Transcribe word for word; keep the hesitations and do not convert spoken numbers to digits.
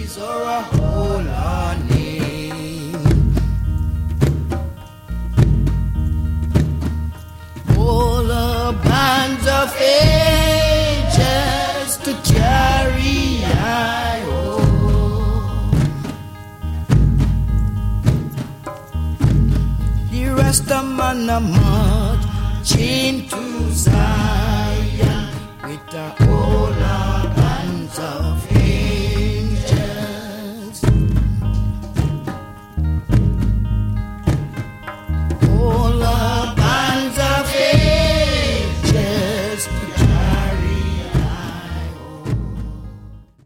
or a holy name. All the bands of angels to carry I home. The rest of man a march chained to Zion with the whole bands of